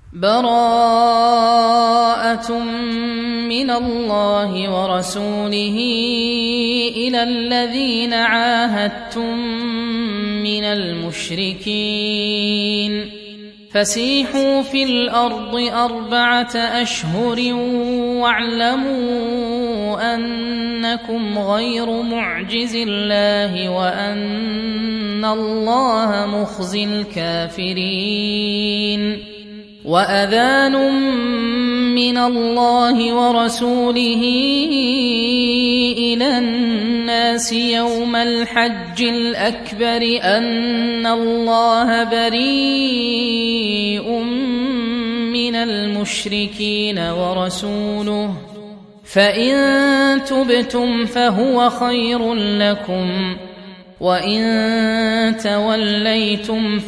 براءة من الله ورسوله إلى الذين عاهدتم من المشركين فسيحوا في الأرض 4 أشهر واعلموا أنكم غير معجز الله وأن الله مخزي الكافرين وأذان من الله ورسوله إلى الناس يوم الحج الأكبر أن الله بريء من المشركين ورسوله فإن تبتم فهو خير لكم وإن توليتم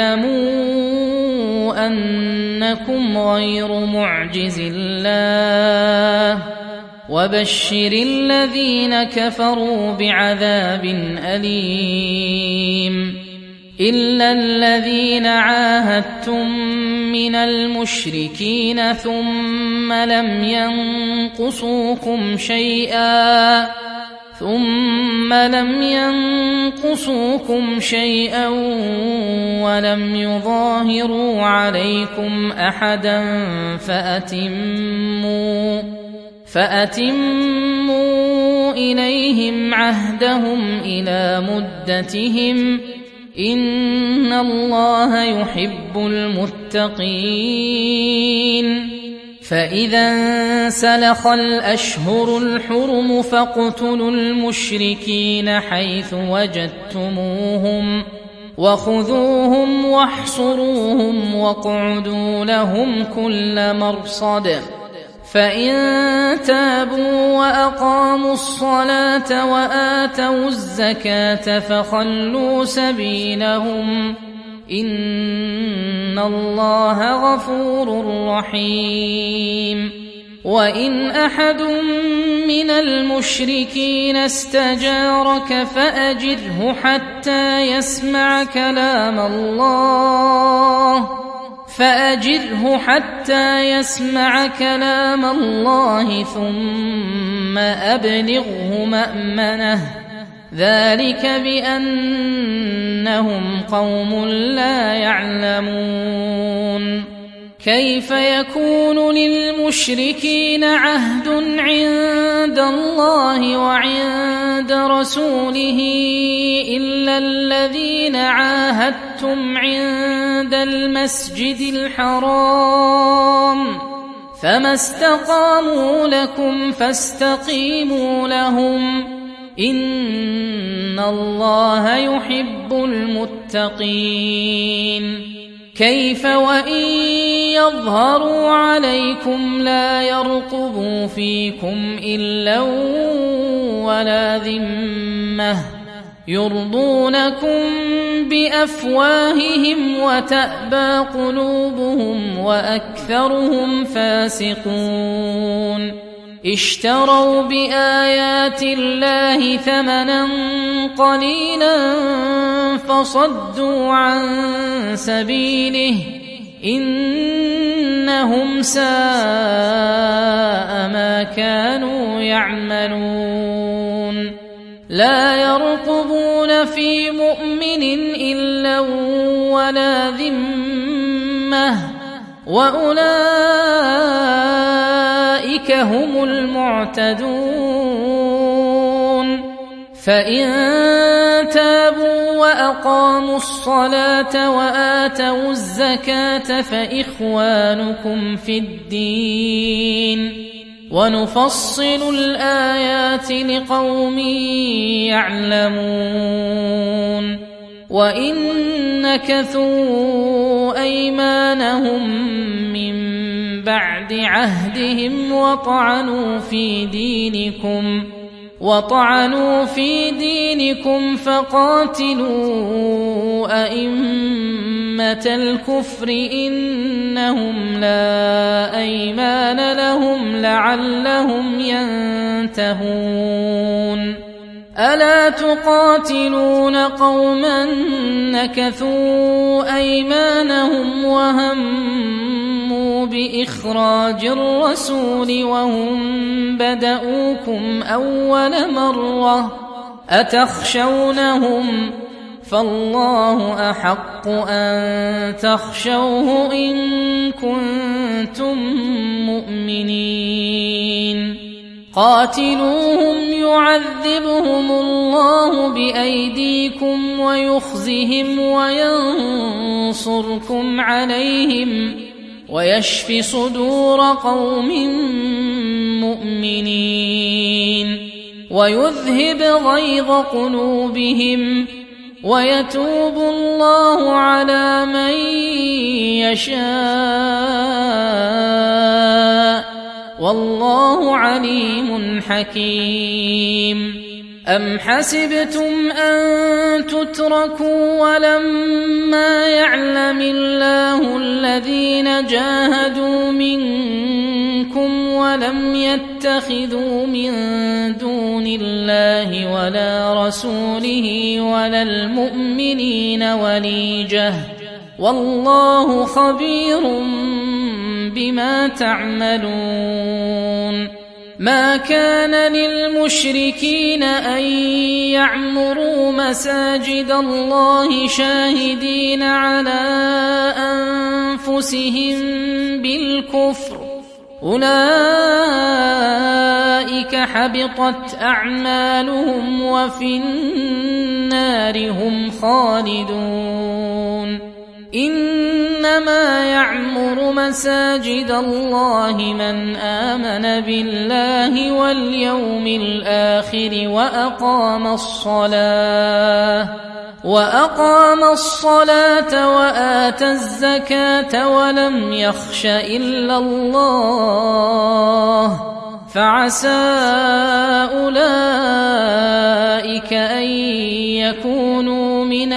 فاعلموا أنكم غير معجز الله وبشر الذين كفروا بعذاب أليم إلا الذين عاهدتم من المشركين ثم لم ينقصوكم شيئا ولم يظاهروا عليكم أحدا فأتموا إليهم عهدهم إلى مدتهم إن الله يحب المتقين فإذا انسلخ الأشهر الحرم فاقتلوا المشركين حيث وجدتموهم وخذوهم واحصروهم واقعدوا لهم كل مرصد فإن تابوا وأقاموا الصلاة وآتوا الزكاة فخلوا سبيلهم إن الله غفور رحيم وإن أحد من المشركين استجارك فأجره حتى يسمع كلام الله ثم أبلغه مأمنه ذلك بأنهم قوم لا يعلمون كيف يكون للمشركين عهد عند الله وعند رسوله إلا الذين عاهدتم عند المسجد الحرام فما استقاموا لكم فاستقيموا لهم إن الله يحب المتقين كيف وإن يظهروا عليكم لا يرقبوا فيكم إلا ولا ذمة يرضونكم بأفواههم وتأبى قلوبهم وأكثرهم فاسقون اشتروا بآيات الله ثمنا قليلا فصدوا عن سبيله إنهم ساء ما كانوا يعملون لا يرقبون في مؤمن إلا ولا ذمة وأولئك هم المعتدون فإن تابوا وأقاموا الصلاة وآتوا الزكاة فإخوانكم في الدين ونفصل الآيات لقوم يعلمون وإن نكثوا أيمانهم من بعد عهدهم وطعنوا في دينكم فقاتلوا أئمة الكفر إنهم لا أيمان لهم لعلهم ينتهون ألا تقاتلون قوما نكثوا أيمانهم وهموا إخراج الرسول وهم بدؤوكم أول مرة أتخشونهم فالله أحق أن تخشوه إن كنتم مؤمنين قاتلوهم يعذبهم الله بأيديكم ويخزهم وينصركم عليهم ويشف صدور قوم مؤمنين ويذهب غيظ قلوبهم ويتوب الله على من يشاء والله عليم حكيم أم حسبتم أن تتركوا ولما يعلم الله الذين جاهدوا منكم ولم يتخذوا من دون الله ولا رسوله ولا المؤمنين وليجة والله خبير بما تعملون ما كان للمشركين أن يعمروا مساجد الله شاهدين على أنفسهم بالكفر أولئك حبطت أعمالهم وفي النار هم خالدون إنما يعمر مساجد الله من آمن بالله واليوم الآخر وأقام الصلاة وآتى الزكاة ولم يخش إلا الله فعسى أولئك أن يكونوا من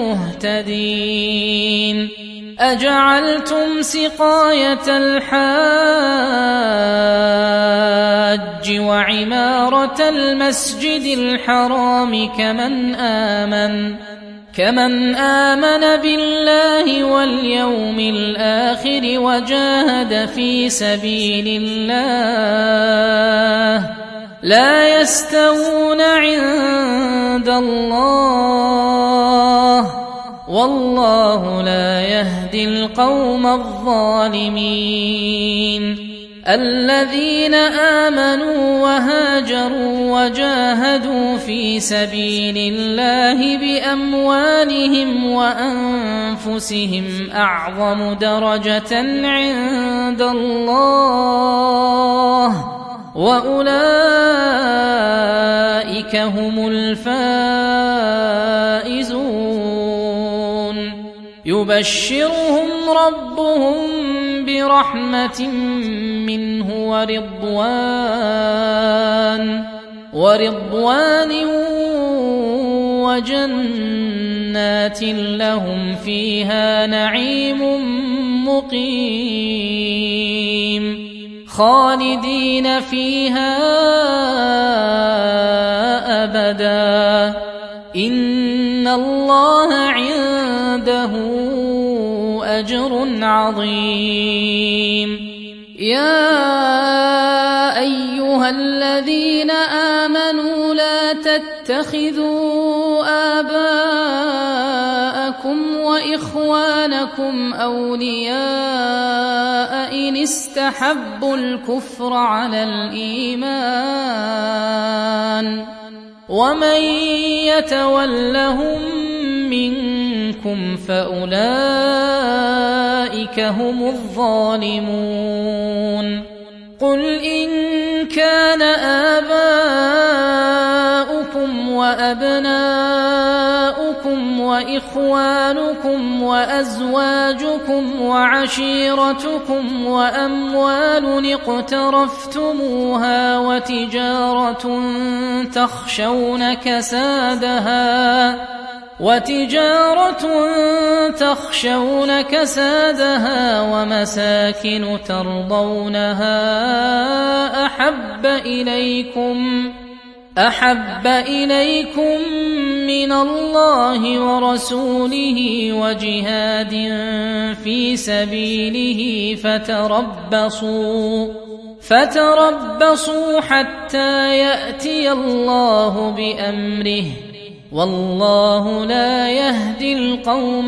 المهتدين أجعلتم سقاية الحاج وعمارة المسجد الحرام كمن آمن بالله واليوم الآخر وجاهد في سبيل الله لا يستوون عند الله والله لا يهدي القوم الظالمين الذين آمنوا وهاجروا وجاهدوا في سبيل الله بأموالهم وأنفسهم أعظم درجة عند الله وأولئك هم الفائزون يبشرهم ربهم برحمة منه ورضوان وجنات لهم فيها نعيم مقيم خالدين فيها أبدا إن الله عنده أجر عظيم يا أيها الذين آمنوا لا تتخذوا آباءكم وإخوانكم أولياء إن استحبوا الكفر على الإيمان ومن يتولهم منكم فأولئك هم الظالمون قل إن كان آباؤكم وأبناؤكم وإخوانكم وأزواجكم وعشيرتكم وأموال اقترفتموها وتجارة تخشون كسادها ومساكن أحب إليكم من الله ورسوله وجهاد في سبيله فتربصوا حتى يأتي الله بأمره والله لا يهدي القوم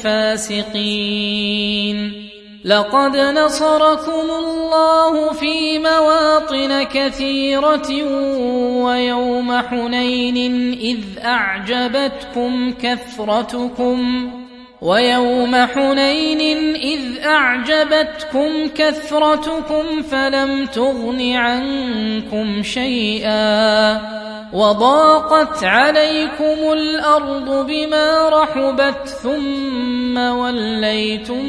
الفاسقين. لقد نصركم الله في مواطن كثيرة ويوم حنين إذ أعجبتكم كثرتكم فلم تغن عنكم شيئا وضاقت عليكم الأرض بما رحبت ثم وليتم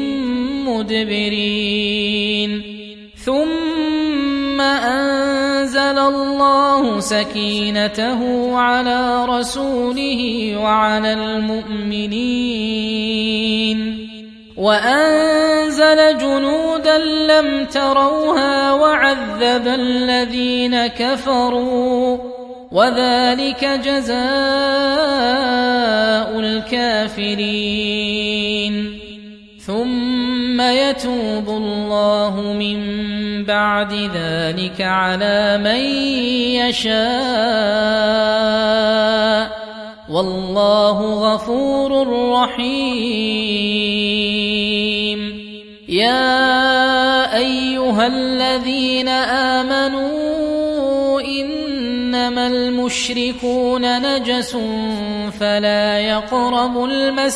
مدبرين. ثم أنزل الله سكينته على رسوله وعلى المؤمنين وأنزل جنودا لم تروها وعذب الذين كفروا وذلك جزاء الكافرين. ثم يتوب الله من بعد ذلك على من يشاء والله غفور رحيم. يا أيها الذين آمنوا إنما المشركون نجس فلا يقربوا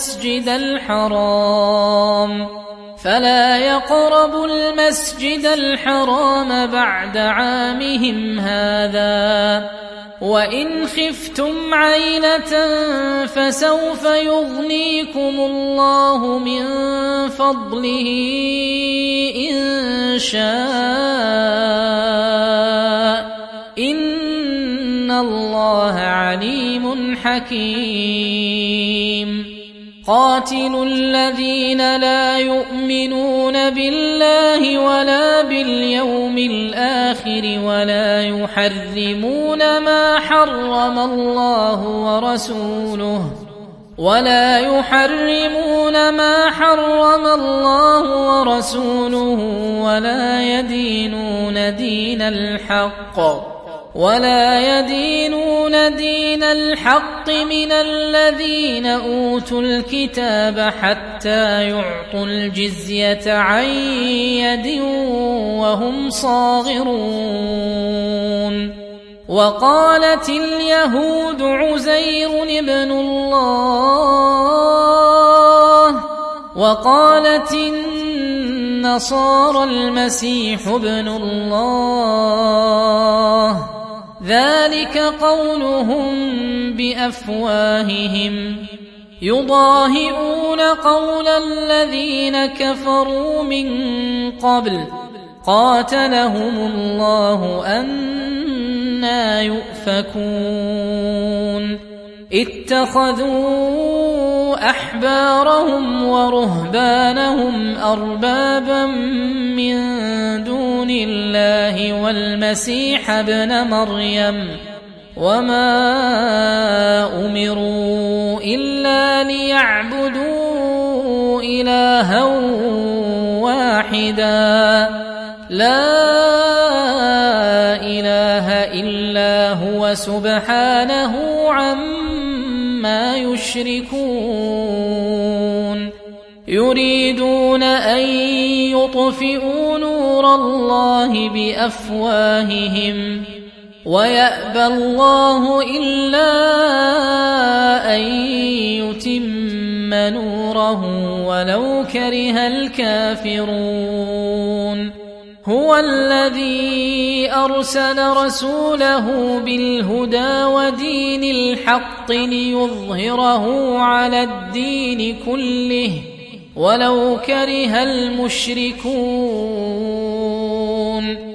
المسجد الحرام بعد عامهم هذا وإن خفتم عيلة فسوف يغنيكم الله من فضله إن شاء إن الله عليم حكيم. قاتلوا الذين لا يؤمنون بالله ولا باليوم الآخر ولا يحرمون ما حرم الله ورسوله ولا يدينون دين الحق من الذين أوتوا الكتاب حتى يعطوا الجزية عن يد وهم صاغرون. وقالت اليهود عزير ابن الله وقالت النصارى المسيح ابن الله ذلك قولهم بأفواههم يضاهئون قول الذين كفروا من قبل قاتلهم الله أنى يؤفكون. اتخذوا أحبارهم ورهبانهم أربابا من دون الله والمسيح ابن مريم وما أمروا إلا ليعبدوا إلها واحدا لا إله إلا هو سبحانه عما يشركون. يريدون أن يطفئوا نور الله بأفواههم ويأبى الله إلا أن يتم نوره ولو كره الكافرون. هو الذي أرسل رسوله بالهدى ودين الحق ليظهره على الدين كله ولو كره المشركون.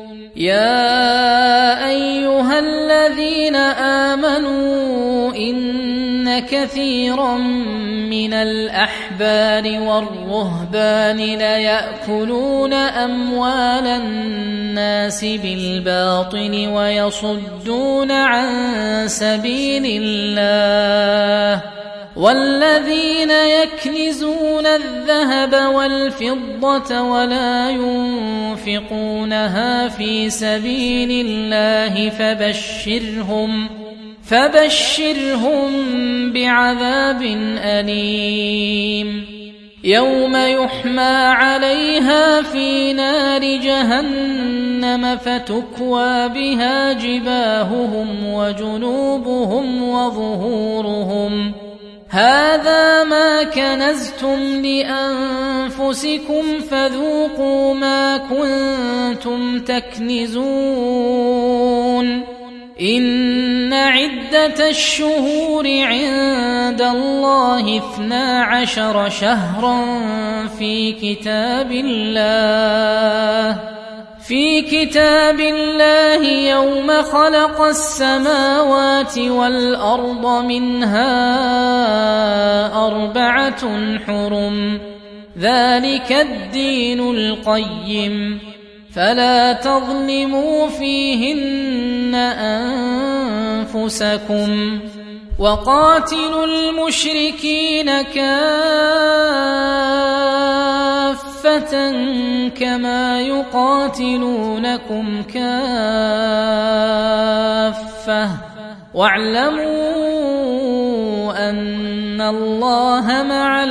يا أيها الذين آمنوا إن كثيرا من الأحبار والرهبان ليأكلون أموال الناس بالباطل ويصدون عن سبيل الله والذين يكنزون الذهب والفضة ولا ينفقونها في سبيل الله فبشرهم بعذاب أليم يوم يحمى عليها في نار جهنم فتكوى بها جباههم وجنوبهم وظهورهم هذا ما كنزتم لأنفسكم فذوقوا ما كنتم تكنزون إن عدة الشهور عند الله 12 شهرا في كتاب الله يوم خلق السماوات والأرض منها 4 حرم ذلك الدين القيم فلا تظلموا فيهن أنفسكم وقاتلوا المشركين كافة كما يقاتلونكم كافة واعلموا أن الله مع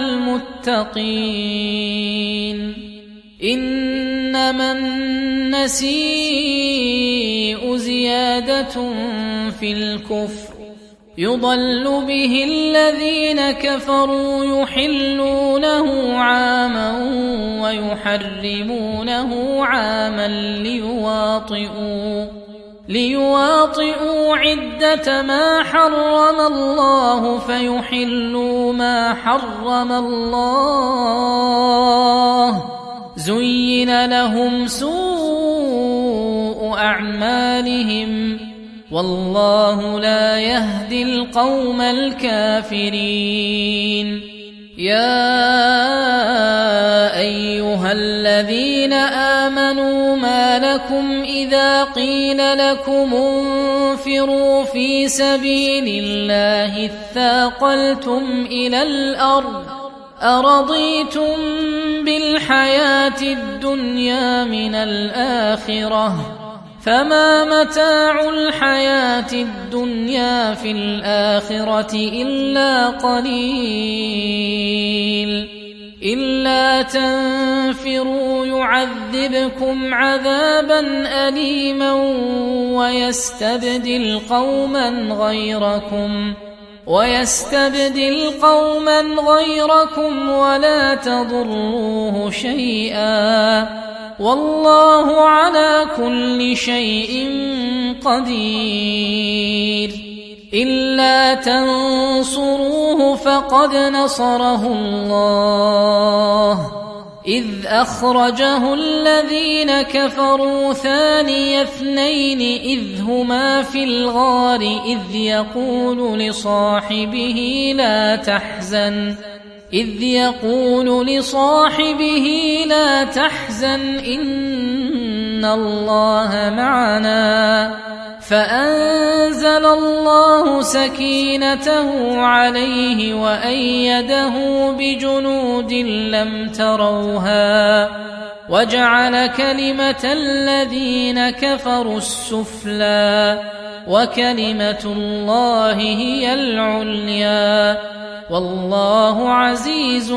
المتقين إنما النسيء زيادة في الكفر يضل به الذين كفروا يحلونه عاما ويحرمونه عاما ليواطئوا عدة ما حرم الله فيحلوا ما حرم الله زين لهم سوء أعمالهم والله لا يهدي القوم الكافرين يا أيها الذين آمنوا ما لكم إذا قيل لكم انفروا في سبيل الله اثاقلتم إلى الأرض أرضيتم بالحياة الدنيا من الآخرة فما متاع الحياة الدنيا في الآخرة إلا قليل إلا تنفروا يعذبكم عذابا أليما ويستبدل قوما غيركم ولا تضروه شيئا والله على كل شيء قدير إلا تنصروه فقد نصره الله إذ أخرجه الذين كفروا ثاني اثنين إذ هما في الغار إذ يقول لصاحبه لا تحزن إن الله معنا فأنزل الله سكينته عليه وأيده بجنود لم تروها وجعل كلمة الذين كفروا السفلى وكلمة الله هي العليا والله عزيز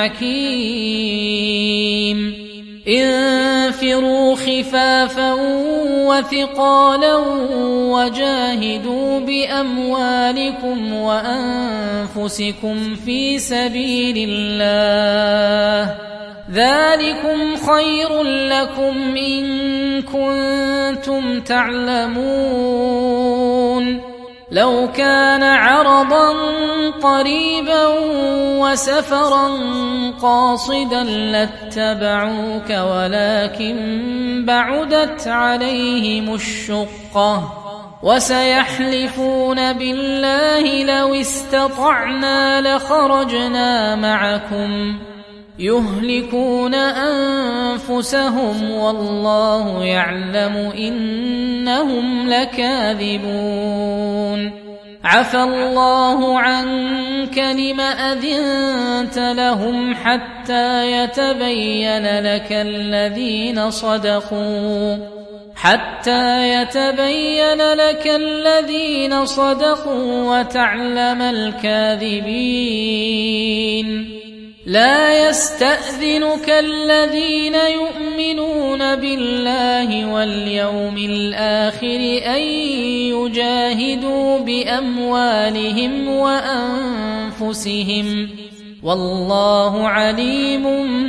حكيم انفروا خفافا وثقالا وجاهدوا بأموالكم وأنفسكم في سبيل الله ذلكم خير لكم إن كنتم تعلمون لو كان عرضا قريبا وسفرا قاصدا لاتبعوك ولكن بعدت عليهم الشقة وسيحلفون بالله لو استطعنا لخرجنا معكم يهلكون أنفسهم والله يعلم إنهم لكاذبون عفى الله عنك لم أذنت لهم حتى يتبين لك الذين صدقوا وتعلم الكاذبين لا يستأذنك الذين يؤمنون بالله واليوم الآخر أن يجاهدوا بأموالهم وأنفسهم والله عليم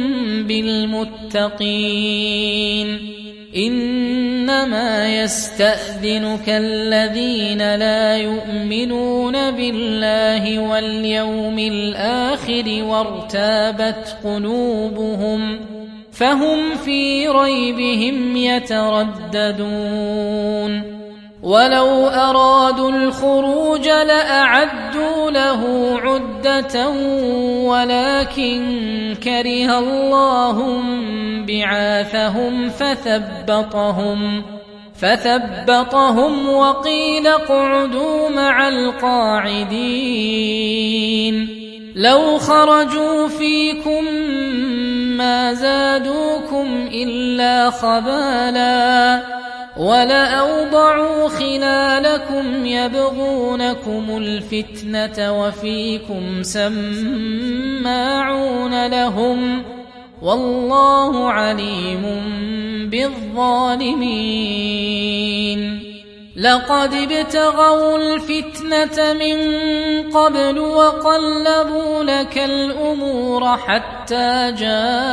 بالمتقين إنما يستأذنك الذين لا يؤمنون بالله واليوم الآخر وارتابت قلوبهم فهم في ريبهم يترددون ولو أرادوا الخروج لأعدوا له عدة ولكن كره الله بعاثهم فثبطهم وقيل اقعدوا مع القاعدين لو خرجوا فيكم ما زادوكم إلا خبالا ولأوضعوا خلالكم يبغونكم الفتنة وفيكم سماعون لهم والله عليم بالظالمين لقد ابتغوا الفتنة من قبل وقلبوا لك الأمور حتى جاء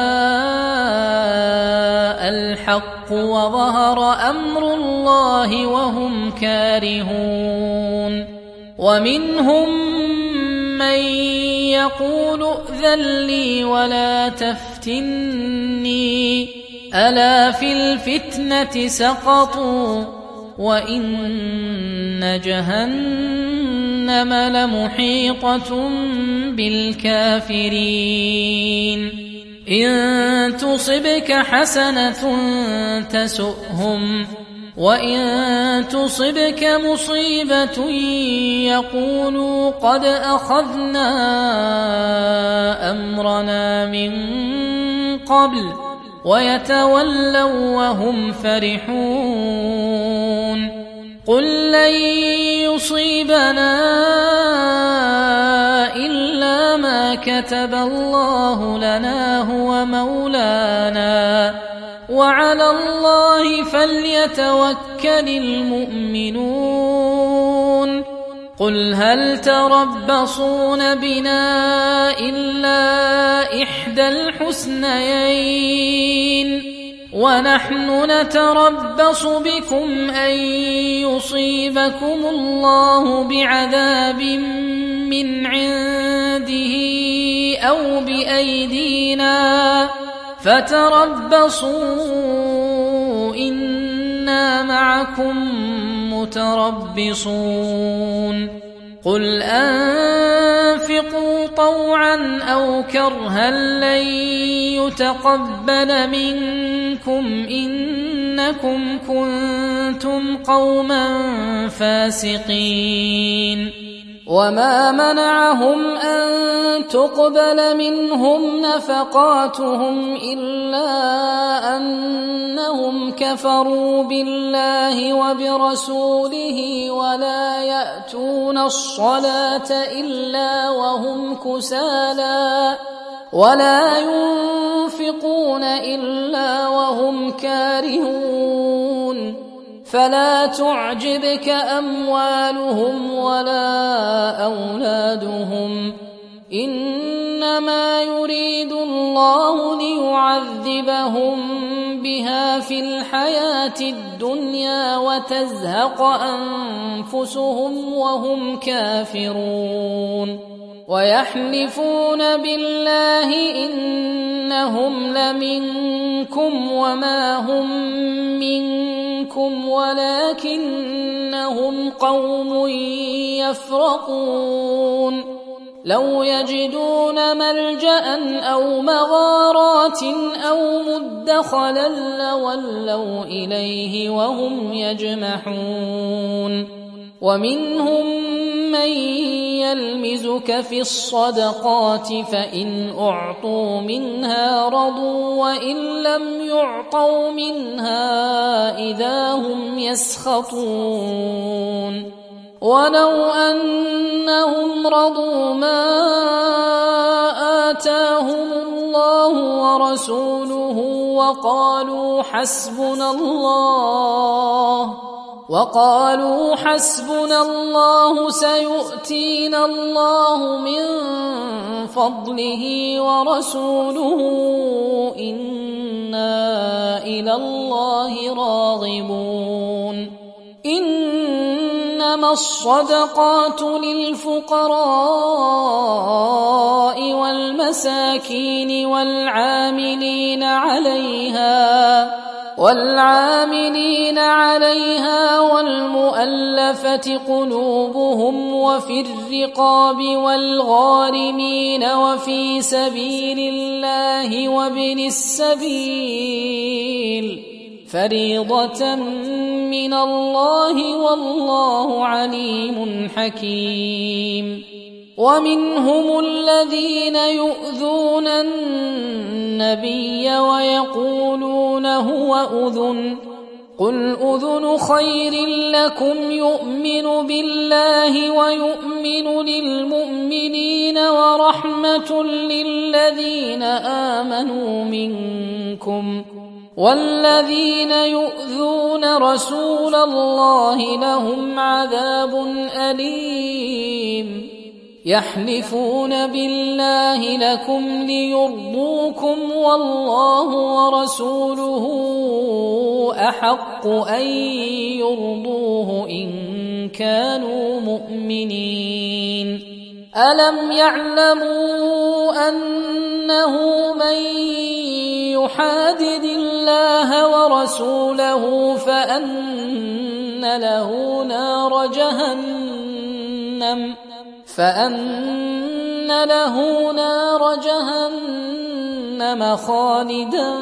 الحق وظهر أمر الله وهم كارهون ومنهم من يقول ائذن لي ولا تفتني ألا في الفتنة سقطوا وإن جهنم لمحيطة بالكافرين إن تصبك حسنة تسؤهم وإن تصبك مصيبة يقولوا قد أخذنا أمرنا من قبل ويتولوا وهم فرحون قل لن يصيبنا إلا ما كتب الله لنا هو مولانا وعلى الله فليتوكل المؤمنون قل هل تربصون بنا إلا إحدى الحسنيين ونحن نتربص بكم أن يصيبكم الله بعذاب من عنده أو بأيدينا فتربصوا إنا معكم متربصون قل أنفقوا طوعا أو كرها لن يتقبل منكم إنكم كنتم قوما فاسقين وما منعهم أن تقبل منهم نفقاتهم إلا أنهم كفروا بالله وبرسوله ولا يأتون الصلاة إلا وهم كسالى ولا ينفقون إلا وهم كارهون فلا تعجبك أموالهم ولا أولادهم إنما يريد الله ليعذبهم بها في الحياة الدنيا وتزهق أنفسهم وهم كافرون ويحلفون بالله إنهم لمنكم وما هم منكم منكم ولكنهم قوم يفرقون لو يجدون ملجأ أو مغارات أو مدخلا لولوا إليه وهم يجمحون ومنهم من يلمزك في الصدقات فإن أعطوا منها رضوا وإن لم يعطوا منها إذا هم يسخطون ولو أنهم رضوا ما آتاهم الله ورسوله وقالوا حسبنا الله سيؤتينا الله من فضله ورسوله إنا إلى الله راغبون إنما الصدقات للفقراء والمساكين والعاملين عليها والمؤلفة قلوبهم وفي الرقاب والغارمين وفي سبيل الله وابن السبيل فريضة من الله والله عليم حكيم ومنهم الذين يؤذون النبي ويقولون هو أذن قل أذن خير لكم يؤمن بالله ويؤمن للمؤمنين ورحمة للذين آمنوا منكم والذين يؤذون رسول الله لهم عذاب أليم يحلفون بالله لكم ليرضوكم والله ورسوله أحق أن يرضوه إن كانوا مؤمنين ألم يعلموا أنه من يحادد الله ورسوله فأن له نار جهنم خالدا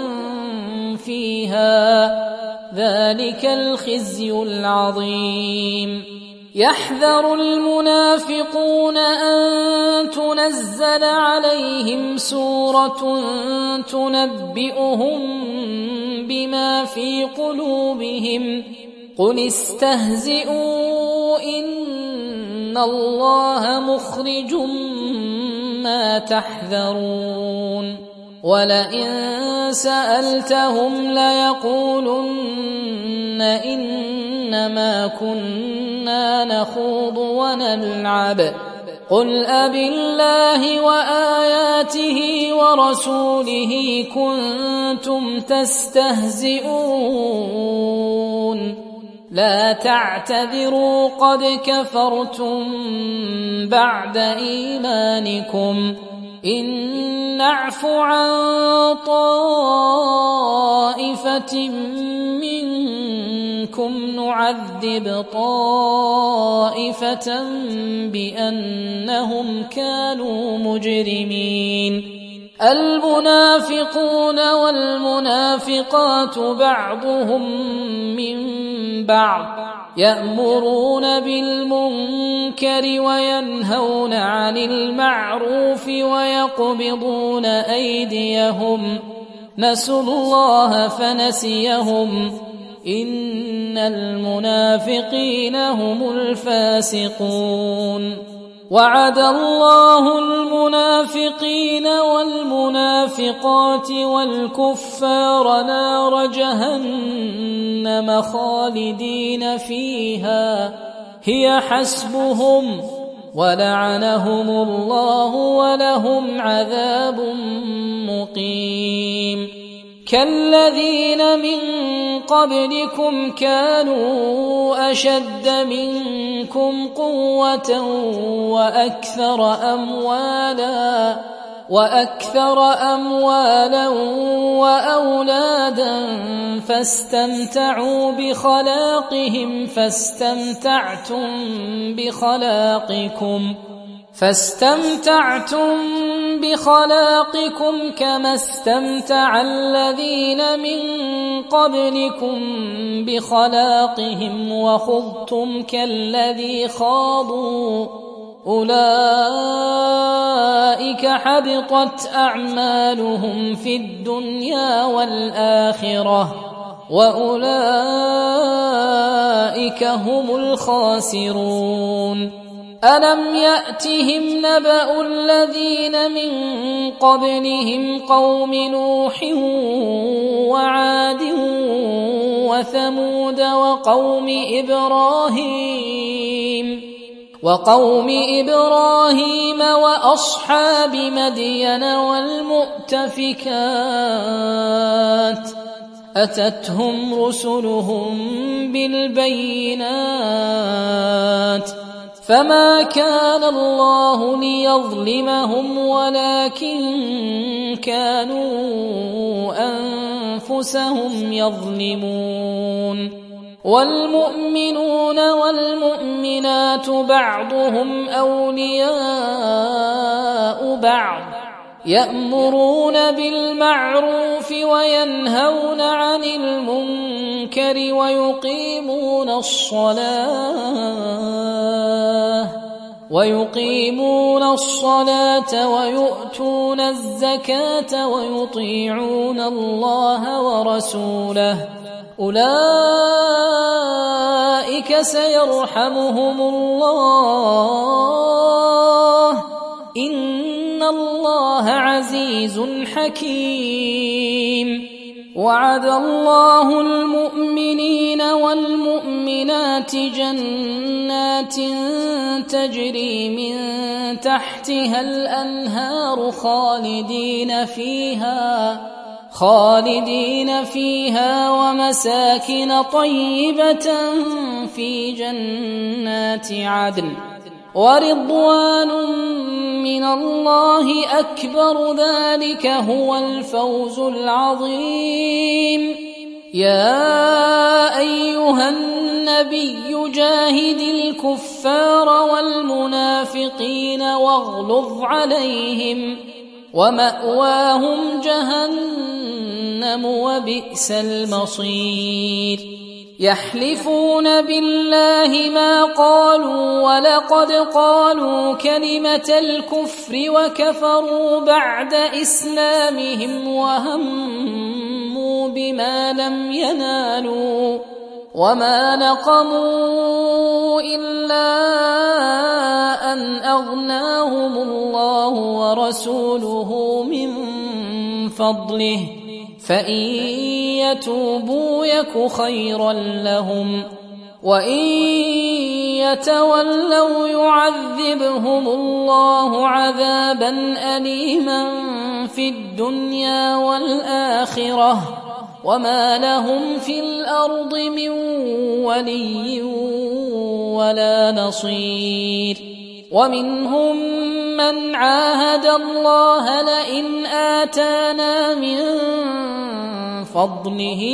فيها ذلك الخزي العظيم يحذر المنافقون أن تنزل عليهم سورة تنبئهم بما في قلوبهم قل استهزئوا إن الله مخرج ما تحذرون ولئن سألتهم ليقولن إنما كنا نخوض ونلعب قل أبالله وآياته ورسوله كنتم تستهزئون لا تعتذروا قد كفرتم بعد إيمانكم إن نعف عن طائفة منكم نعذب طائفة بأنهم كانوا مجرمين المنافقون والمنافقات بعضهم من بعض يأمرون بالمنكر وينهون عن المعروف ويقبضون أيديهم نسوا الله فنسيهم إن المنافقين هم الفاسقون وعد الله المنافقين والمنافقات والكفار نار جهنم خالدين فيها هي حسبهم ولعنهم الله ولهم عذاب مقيم كالذين من قبلكم كانوا أشد منكم قوة وأكثر أموالا وأكثر أموالا وأولادا فاستمتعوا بخلاقهم فاستمتعتم بخلاقكم كما استمتع الذين من قبلكم بخلاقهم وخضتم كالذي خاضوا أولئك حبطت أعمالهم في الدنيا والآخرة وأولئك هم الخاسرون. ألم يأتهم نبأ الذين من قبلهم قوم نوح وعاد وثمود وقوم إبراهيم وأصحاب مدين والمؤتفكات أتتهم رسلهم بالبينات فما كان الله ليظلمهم ولكن كانوا أنفسهم يظلمون. والمؤمنون والمؤمنات بعضهم أولياء بعض يأمرون بالمعروف وينهون عن المنكر ويقيمون الصلاة ويؤتون الزكاة ويطيعون الله ورسوله أولئك سيرحمهم الله إن الله عزيز حكيم. وعد الله المؤمنين والمؤمنات جنات تجري من تحتها الأنهار خالدين فيها ومساكن طيبة في جنات عدن ورضوان من الله أكبر ذلك هو الفوز العظيم. يا أيها النبي جاهد الكفار والمنافقين واغلظ عليهم ومأواهم جهنم وبئس المصير. يحلفون بالله ما قالوا ولقد قالوا كلمة الكفر وكفروا بعد إسلامهم وهموا بما لم ينالوا وما نقموا إلا أن أغناهم الله ورسوله من فضله فإن يتوبوا يك خيرا لهم وإن يتولوا يعذبهم الله عذابا أليما في الدنيا والآخرة وما لهم في الأرض من ولي ولا نصير. ومنهم من عاهد الله لئن آتانا من فضله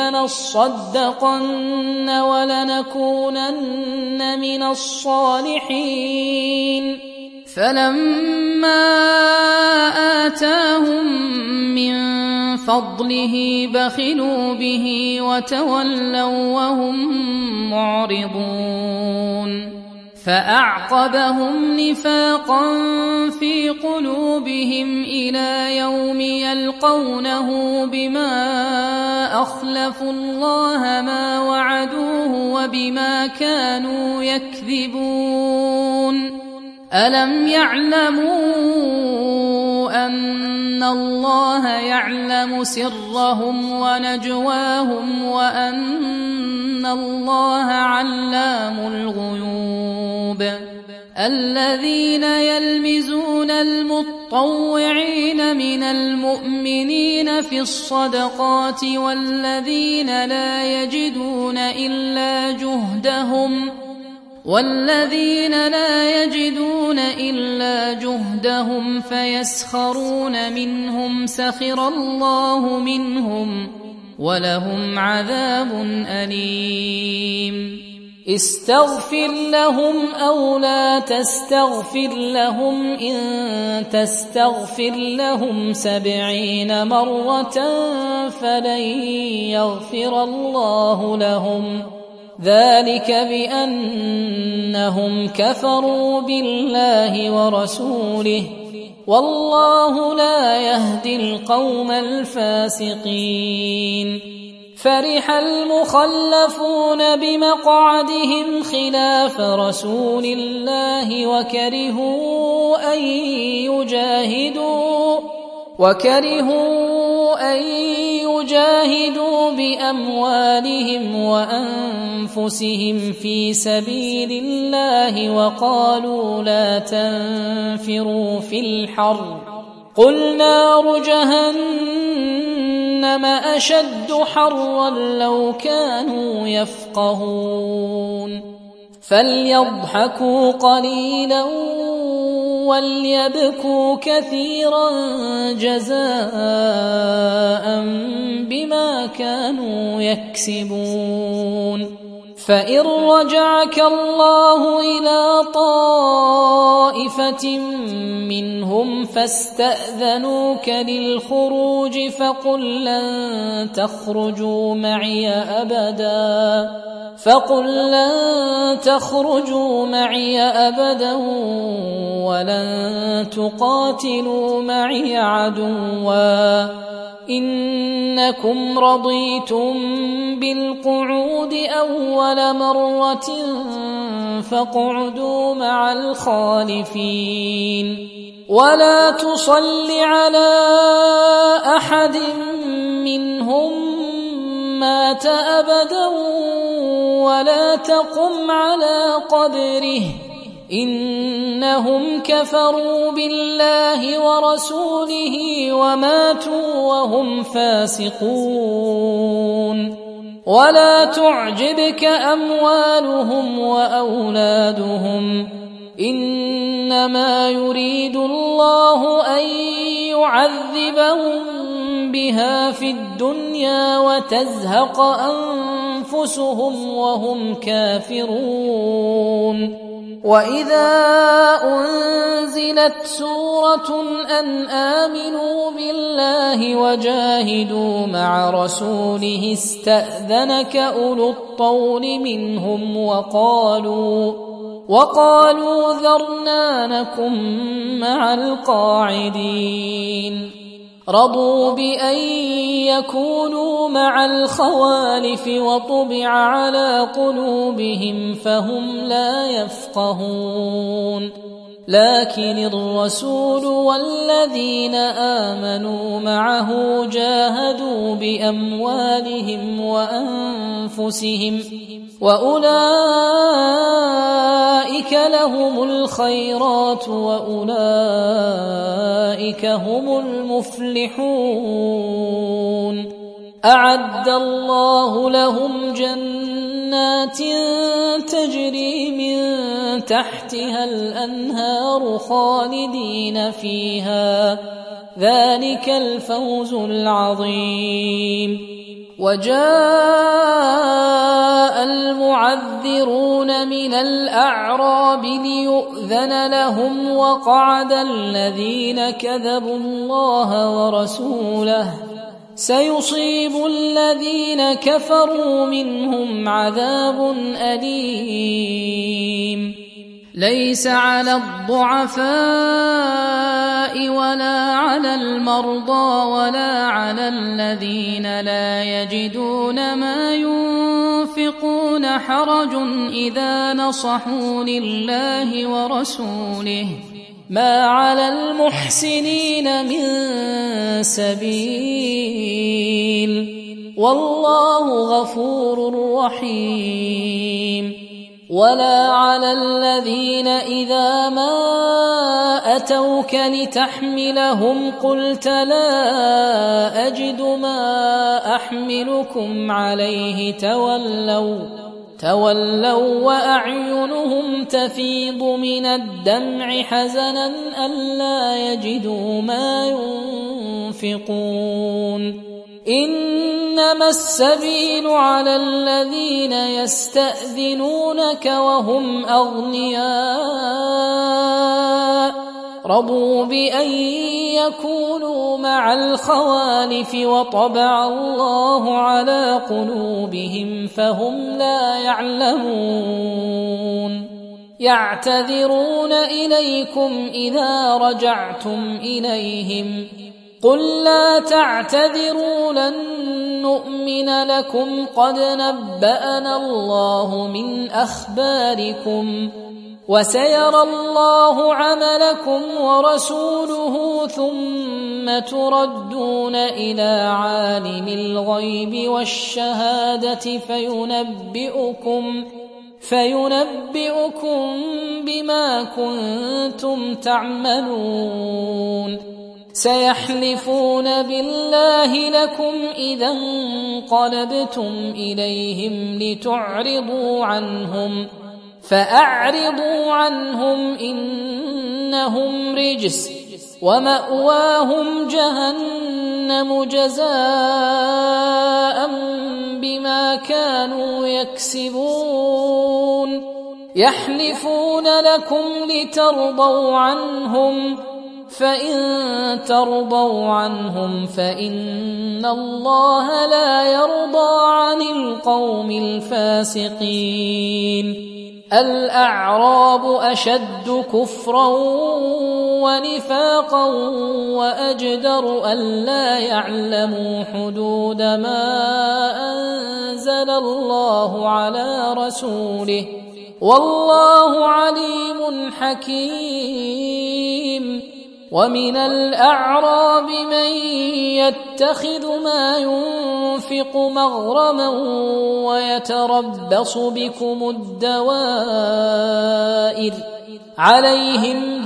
لنصدقن ولنكونن من الصالحين فلما آتاهم من فضله بخلوا به وتولوا وهم معرضون. فأعقبهم نفاقا في قلوبهم إلى يوم يلقونه بما أخلفوا الله ما وعدوه وبما كانوا يكذبون. ألم يعلموا أن الله يعلم سرهم ونجواهم وأن الله علام الغيوب. الذين يلمزون المطوعين من المؤمنين في الصدقات والذين لا يجدون إلا جهدهم والذين لا يجدون إلا جهدهم فيسخرون منهم سخر الله منهم ولهم عذاب أليم استغفر لهم أو لا تستغفر لهم إن تستغفر لهم 70 مرة فلن يغفر الله لهم ذلك بأنهم كفروا بالله ورسوله والله لا يهدي القوم الفاسقين فرح المخلفون بمقعدهم خلاف رسول الله وكرهوا أن يجاهدوا بأموالهم وأنفسهم في سبيل الله وقالوا لا تنفروا في الحر قل نار جهنم أشد حرا لو كانوا يفقهون فليضحكوا قليلا وليبكوا كثيرا جزاء بما كانوا يكسبون فإن رجعك الله إلى طائفة منهم فاستأذنوك للخروج فقل لن تخرجوا معي أبدا ولن تقاتلوا معي عدوا إنكم رضيتم بالقعود أول مرة فاقعدوا مع الخالفين ولا تصل على أحد منهم مات أبدا ولا تقم على قبره إنهم كفروا بالله ورسوله وماتوا وهم فاسقون ولا تعجبك أموالهم وأولادهم إنما يريد الله أن يعذبهم بها في الدنيا وتزهق أنفسهم وهم كافرون وإذا أنزلت سورة أن آمنوا بالله وجاهدوا مع رسوله استأذنك أولو الطول منهم وقالوا ذرنا نكن مع القاعدين رضوا بأن يكونوا مع الخوالف وطبع على قلوبهم فهم لا يفقهون لكن الرسول والذين آمنوا معه جاهدوا بأموالهم وأنفسهم وأولئك لهم الخيرات وأولئك هم المفلحون أعد الله لهم جنات تجري من تحتها الأنهار خالدين فيها ذلك الفوز العظيم وجاء المعذرون من الأعراب ليؤذن لهم وقعد الذين كذبوا الله ورسوله سيصيب الذين كفروا منهم عذاب أليم ليس على الضعفاء ولا على المرضى ولا على الذين لا يجدون ما ينفقون حرج إذا نصحوا لله ورسوله ما على المحسنين من سبيل والله غفور رحيم ولا على الذين إذا ما أتوك لتحملهم قلت لا أجد ما أحملكم عليه تولوا وأعينهم تفيض من الدمع حزنا ألا يجدوا ما ينفقون إنما السبيل على الذين يستأذنونك وهم أغنياء رضوا بأن يكونوا مع الخوالف وطبع الله على قلوبهم فهم لا يعلمون يعتذرون إليكم إذا رجعتم إليهم قل لا تعتذروا لن نؤمن لكم قد نبأنا الله من أخباركم وسيرى الله عملكم ورسوله ثم تردون إلى عالم الغيب والشهادة فينبئكم بما كنتم تعملون سيحلفون بالله لكم إذا انقلبتم إليهم لتعرضوا عنهم فأعرضوا عنهم إنهم رجس ومأواهم جهنم جزاء بما كانوا يكسبون يحلفون لكم لترضوا عنهم فإن ترضوا عنهم فإن الله لا يرضى عن القوم الفاسقين الأعراب أشد كفرا ونفاقا وأجدر ألا يعلموا حدود ما أنزل الله على رسوله والله عليم حكيم ومن الأعراب من يتخذ ما ينفق مغرما ويتربص بكم الدوائر عليهم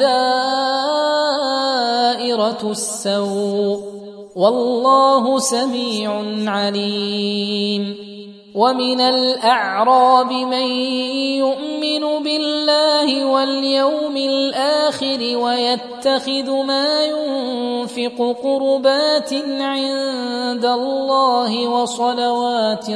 دائرة السوء والله سميع عليم ومن الأعراب من يؤمن بالله واليوم الآخر ويتخذ ما ينفق قربات عند الله وصلوات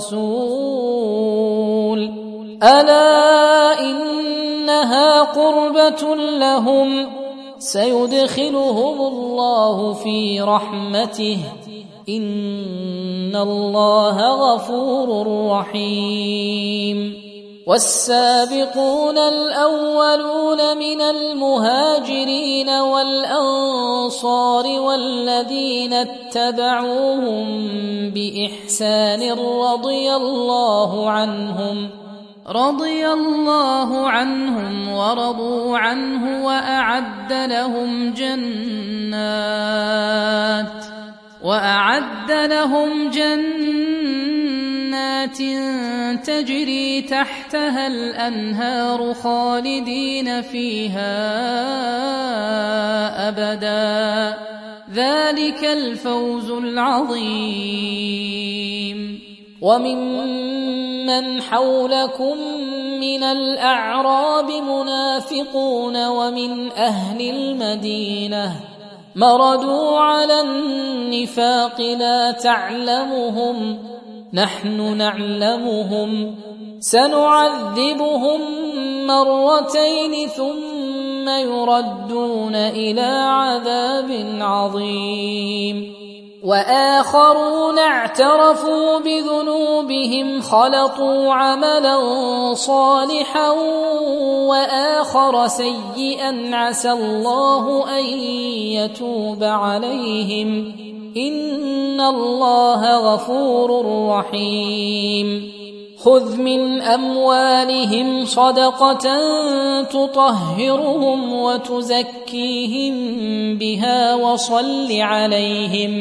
الرسول ألا إنها قربة لهم سيدخلهم الله في رحمته إن الله غفور رحيم والسابقون الأولون من المهاجرين والأنصار والذين اتبعوهم بإحسان رضي الله عنهم ورضوا عنه وأعد لهم جنات تجري تحتها الأنهار خالدين فيها أبدا ذلك الفوز العظيم وممن حولكم من الأعراب منافقون ومن أهل المدينة مردوا على النفاق لا تعلمهم نحن نعلمهم سنعذبهم مرتين ثم يردون إلى عذاب عظيم وآخرون اعترفوا بذنوبهم خلطوا عملا صالحا وآخر سيئا عسى الله أن يتوب عليهم إن الله غفور رحيم خذ من أموالهم صدقة تطهرهم وتزكيهم بها وصل عليهم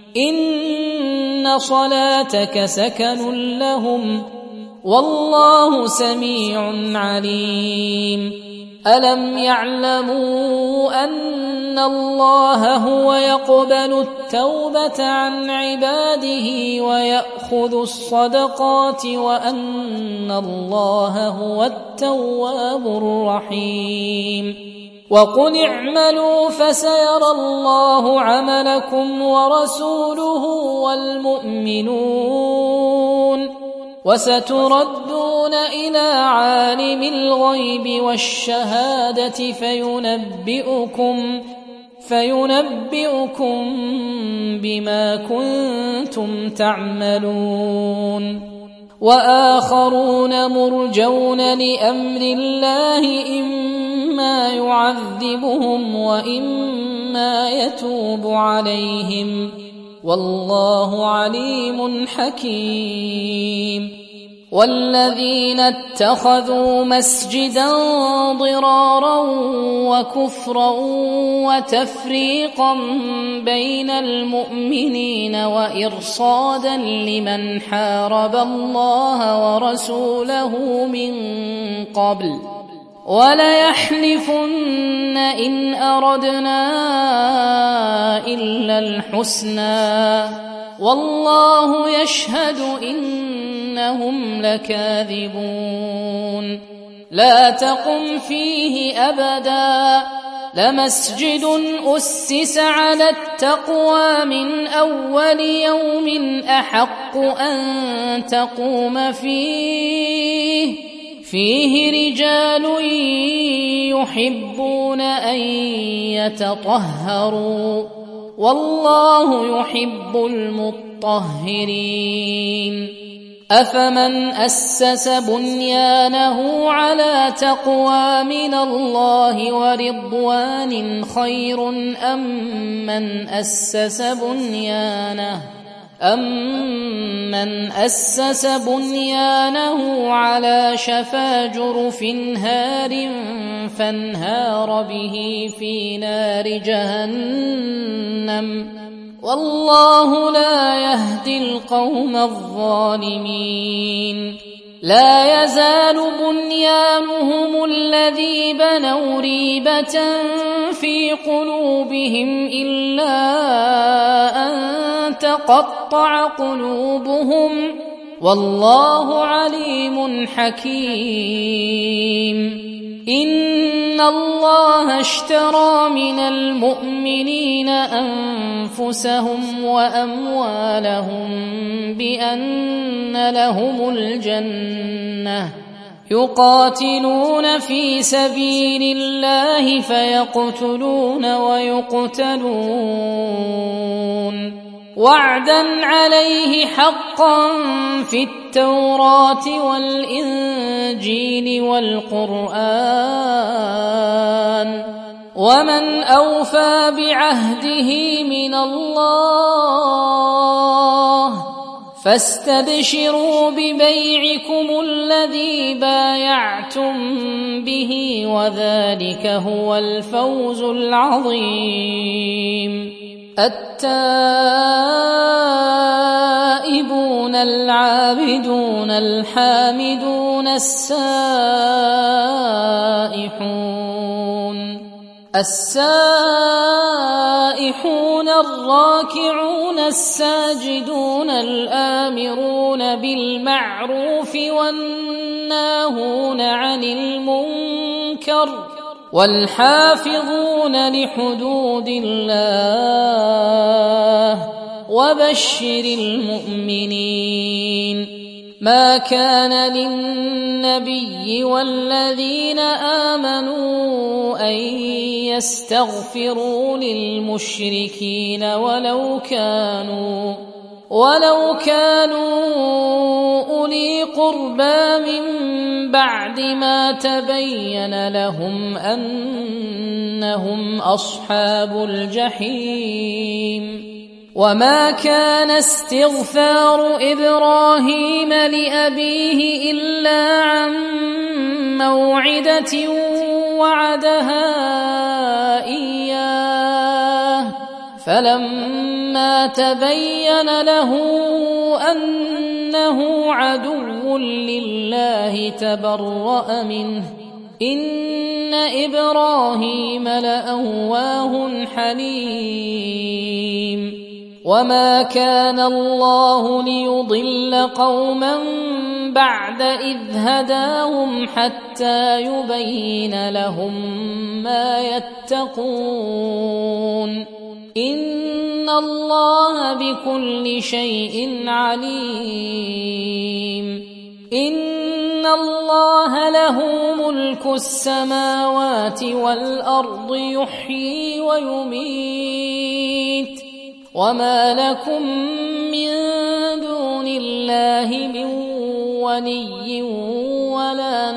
إن صلاتك سكن لهم والله سميع عليم ألم يعلموا أن الله هو يقبل التوبة عن عباده ويأخذ الصدقات وأن الله هو التواب الرحيم وقل اعملوا فسيرى الله عملكم ورسوله والمؤمنون وستردون إلى عالم الغيب والشهادة فينبئكم بما كنتم تعملون وآخرون مرجون لأمر الله إما يعذبهم وإما يتوب عليهم والله عليم حكيم والذين اتخذوا مسجدا ضرارا وكفرا وتفريقا بين المؤمنين وإرصادا لمن حارب الله ورسوله من قبل وليحلفن إن أردنا إلا الحسنى والله يشهد إنهم لكاذبون لا تقم فيه أبدا لمسجد أسس على التقوى من أول يوم أحق أن تقوم فيه رجال يحبون أن يتطهروا والله يحب المطهرين أفمن أسس بنيانه على تقوى من الله ورضوان خير أم من أسس بنيانه على شفا جرف هار فانهار به في نار جهنم والله لا يهدي القوم الظالمين لا يزال بنيانهم الذي بنوا ريبة في قلوبهم إلا أن تقطع قلوبهم والله عليم حكيم إن الله اشترى من المؤمنين أنفسهم وأموالهم بأن لهم الجنة يقاتلون في سبيل الله فيقتلون ويقتلون وعدا عليه حقا في التوراة والإنجيل والقرآن ومن أوفى بعهده من الله فاستبشروا ببيعكم الذي بايعتم به وذلك هو الفوز العظيم التائبون العابدون الحامدون السائحون الراكعون الساجدون الآمرون بالمعروف والناهون عن المنكر والحافظون لحدود الله وبشر المؤمنين ما كان للنبي والذين آمنوا أن يستغفروا للمشركين ولو كانوا أولي قربى من بعد ما تبين لهم أنهم أصحاب الجحيم وما كان استغفار إبراهيم لأبيه إلا عن موعدة وعدها إياه فلما تبين له أنه عدو لله تبرأ منه إن إبراهيم لأواه حليم وما كان الله ليضل قوما بعد إذ هداهم حتى يبين لهم ما يتقون إن الله بكل شيء عليم إن الله له ملك السماوات والأرض يحيي ويميت وما لكم من دون الله من ولي ولا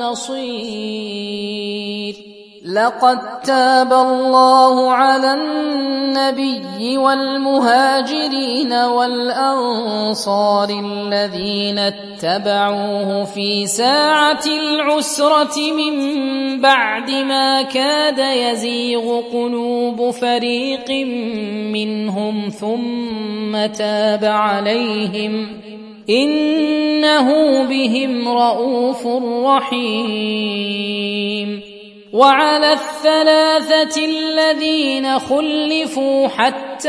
نصير لقد تاب الله على النبي والمهاجرين والأنصار الذين اتبعوه في ساعة العسرة من بعد ما كاد يزيغ قلوب فريق منهم ثم تاب عليهم إنه بهم رءوف رحيم وعلى الثلاثة الذين خلفوا حتى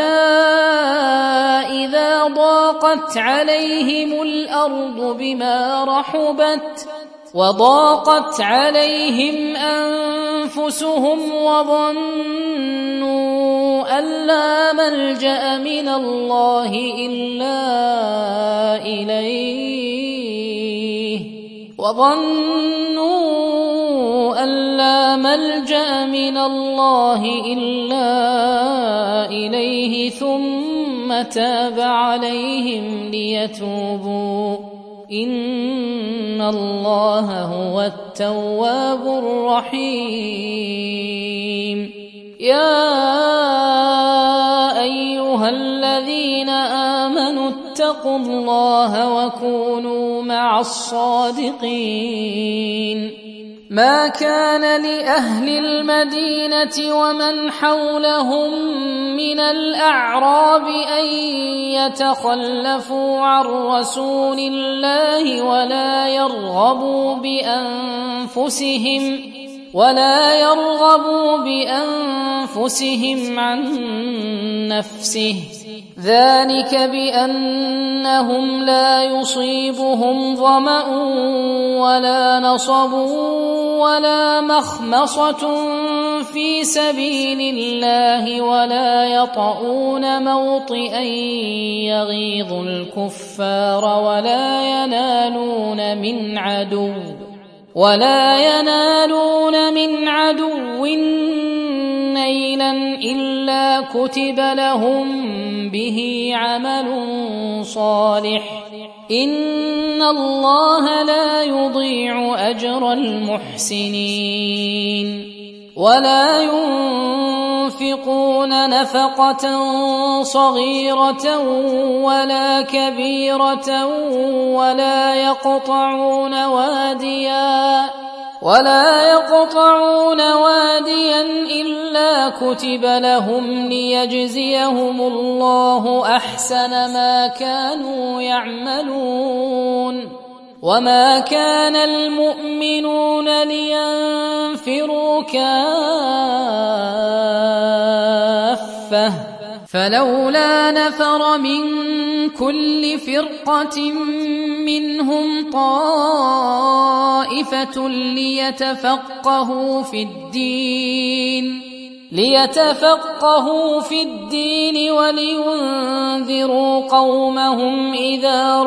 إذا ضاقت عليهم الأرض بما رحبت وضاقت عليهم أنفسهم وظنوا أن لا ملجأ من الله إلا إليه أن لا ملجأ من الله إلا إليه ثم تاب عليهم ليتوبوا إن الله هو التواب الرحيم يا أيها الذين آمنوا اتقوا الله وكونوا مع الصادقين ما كان لأهل المدينة ومن حولهم من الأعراب أن يتخلفوا عن رسول الله ولا يرغبوا بأنفسهم عن نفسه ذلك بأنهم لا يصيبهم ظمأ ولا نصب ولا مخمصة في سبيل الله ولا يطؤون موطئا يغيظ الكفار ولا ينالون من عدو نيلا إلا كتب لهم به عمل صالح إن الله لا يضيع أجر المحسنين ولا ينفقون نفقة صغيرة ولا كبيرة ولا يقطعون واديا إلا كتب لهم ليجزيهم الله أحسن ما كانوا يعملون وما كان المؤمنون لينفروا كافة فلولا نفر من كل فرقة منهم طائفة ليتفقهوا في الدين ولينذروا قومهم إذا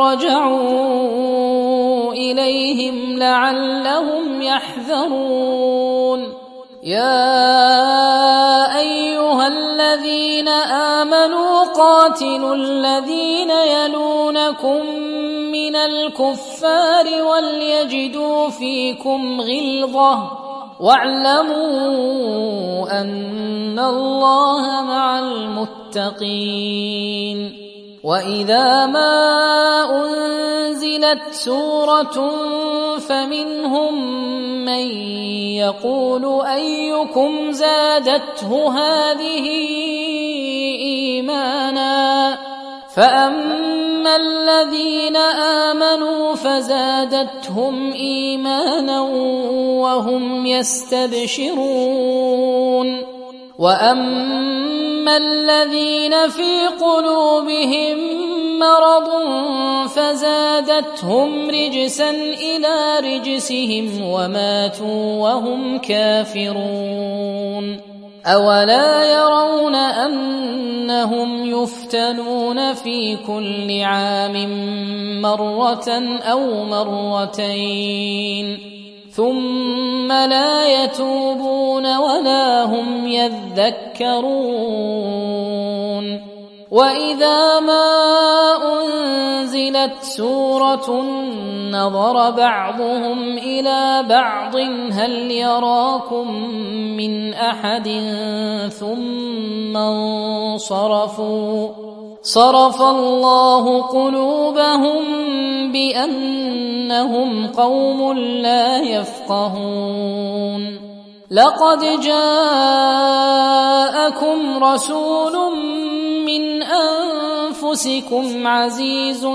رجعوا إليهم لعلهم يحذرون يا أيها الذين آمنوا قاتلوا الذين يلونكم من الكفار وليجدوا فيكم غلظة واعلموا أن الله مع المتقين وإذا ما أنزلت سورة فمنهم من يقول أيكم زادته هذه إيمانا فأما وأما الذين آمنوا فزادتهم إيمانا وهم يستبشرون وأما الذين في قلوبهم مرض فزادتهم رجسا إلى رجسهم وماتوا وهم كافرون أولا يرون أنهم يفتنون في كل عام مرة أو مرتين ثم لا يتوبون ولا هم يذكرون وإذا ما أنزلت سورة نظر بعضهم إلى بعض هل يراكم من أحد ثم انصرفوا صرف الله قلوبهم بأنهم قوم لا يفقهون لقد جاءكم رسول من أنفسكم عزيز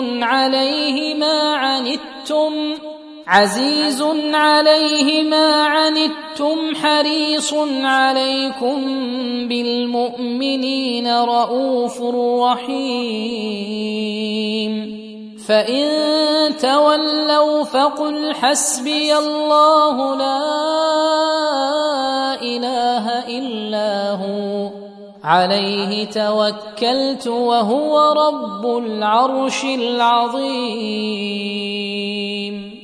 عليه ما عنتم حريص عليكم بالمؤمنين رؤوف رحيم فإن تولوا فقل حسبي الله لا إله إلا هو عليه توكلت وهو رب العرش العظيم.